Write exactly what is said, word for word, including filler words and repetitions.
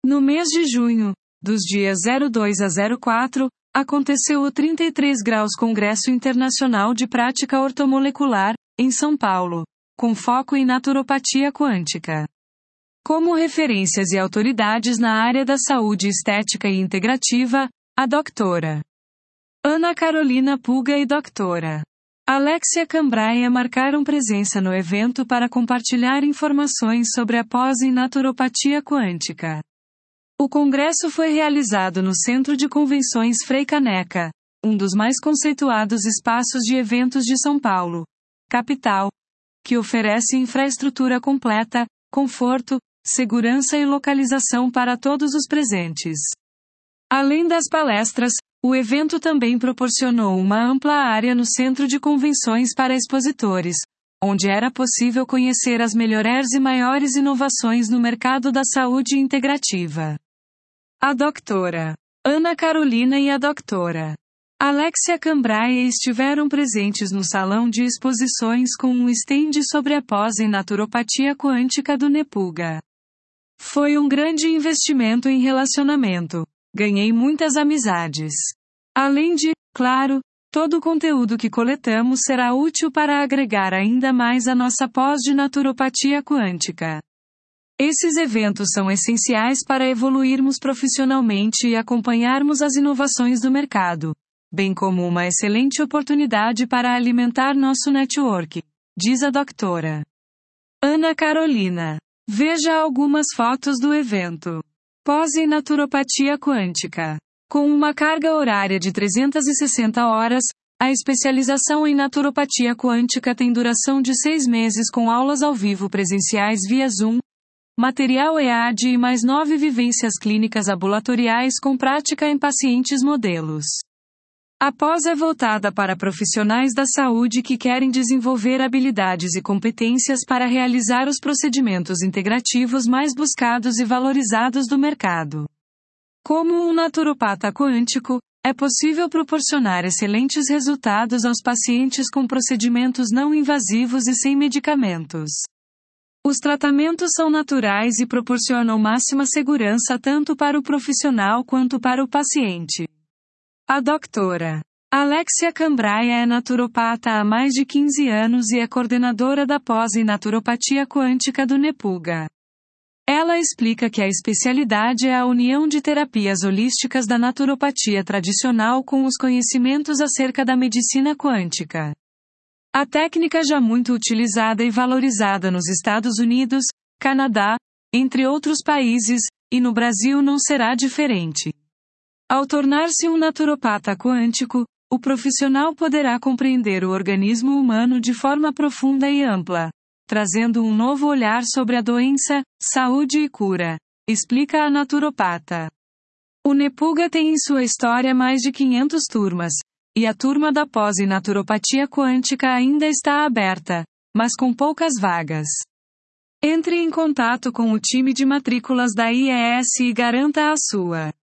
No mês de junho, dos dias zero dois a zero quatro, aconteceu o trinta e três graus Congresso Internacional de Prática Ortomolecular, em São Paulo, com foco em naturopatia quântica. Como referências e autoridades na área da saúde estética e integrativa, a doutora Ana Carolina Puga e doutora Alexia Cambraia marcaram presença no evento para compartilhar informações sobre a pós em naturopatia quântica. O congresso foi realizado no Centro de Convenções Frei Caneca, um dos mais conceituados espaços de eventos de São Paulo, capital, que oferece infraestrutura completa, conforto, segurança e localização para todos os presentes. Além das palestras, o evento também proporcionou uma ampla área no Centro de Convenções para expositores, onde era possível conhecer as melhores e maiores inovações no mercado da saúde integrativa. A doutora Ana Carolina e a doutora Alexia Cambraia estiveram presentes no salão de exposições com um estende sobre a pós em naturopatia quântica do Nepuga. Foi um grande investimento em relacionamento. Ganhei muitas amizades. Além de, claro, todo o conteúdo que coletamos será útil para agregar ainda mais a nossa pós de naturopatia quântica. Esses eventos são essenciais para evoluirmos profissionalmente e acompanharmos as inovações do mercado, bem como uma excelente oportunidade para alimentar nosso network, diz a doutora Ana Carolina. Veja algumas fotos do evento. Pós em naturopatia quântica. Com uma carga horária de trezentas e sessenta horas, a especialização em naturopatia quântica tem duração de seis meses com aulas ao vivo presenciais via Zoom, material E A D e mais nove vivências clínicas ambulatoriais com prática em pacientes modelos. A pós é voltada para profissionais da saúde que querem desenvolver habilidades e competências para realizar os procedimentos integrativos mais buscados e valorizados do mercado. Como um naturopata quântico, é possível proporcionar excelentes resultados aos pacientes com procedimentos não invasivos e sem medicamentos. Os tratamentos são naturais e proporcionam máxima segurança tanto para o profissional quanto para o paciente. A doutora Alexia Cambraia é naturopata há mais de quinze anos e é coordenadora da pós em naturopatia quântica do Nepuga. Ela explica que a especialidade é a união de terapias holísticas da naturopatia tradicional com os conhecimentos acerca da medicina quântica. A técnica já muito utilizada e valorizada nos Estados Unidos, Canadá, entre outros países, e no Brasil não será diferente. Ao tornar-se um naturopata quântico, o profissional poderá compreender o organismo humano de forma profunda e ampla, trazendo um novo olhar sobre a doença, saúde e cura, explica a naturopata. O Nepuga tem em sua história mais de quinhentas turmas, e a turma da pós em naturopatia quântica ainda está aberta, mas com poucas vagas. Entre em contato com o time de matrículas da I E S e garanta a sua.